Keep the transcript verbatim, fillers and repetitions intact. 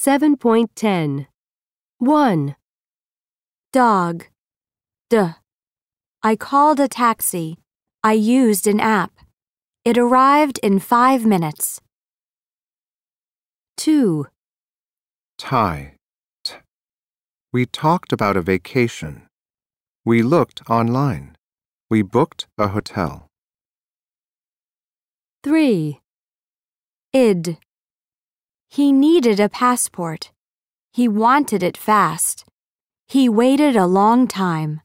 seven point ten. one. Dog. D. I called a taxi. I used an app. It arrived in five minutes. two. Tie. T. We talked about a vacation. We looked online. We booked a hotel. three. Id. He needed a passport. He wanted it fast. He waited a long time.